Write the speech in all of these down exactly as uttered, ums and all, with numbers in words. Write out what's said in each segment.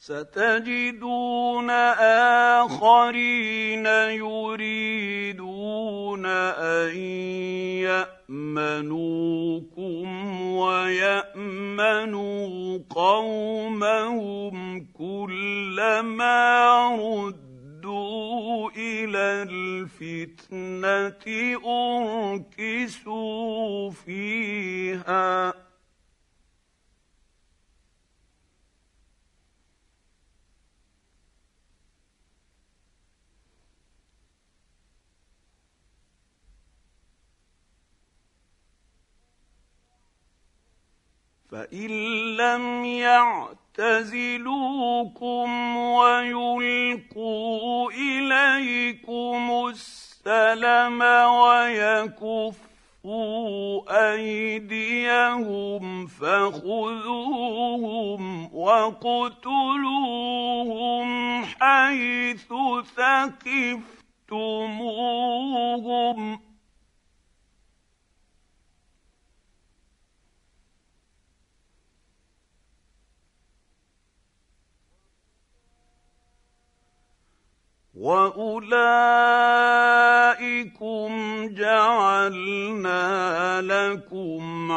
ستجدون آخرين يريدون أن يأمنوكم ويأمنوا قومهم كلما ردوا إلى الفتنة أركسوا فيها فإن لم يعتزلوكم ويلقوا إليكم السلم ويكفوا أيديهم فخذوهم واقتلوهم حيث ثقفتموهم وَأُولَٰئِكُمْ جَعَلْنَا لَكُمْ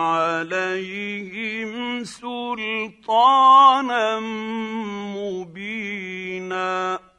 عَلَيْهِمْ سُلْطَانًا مُّبِينًا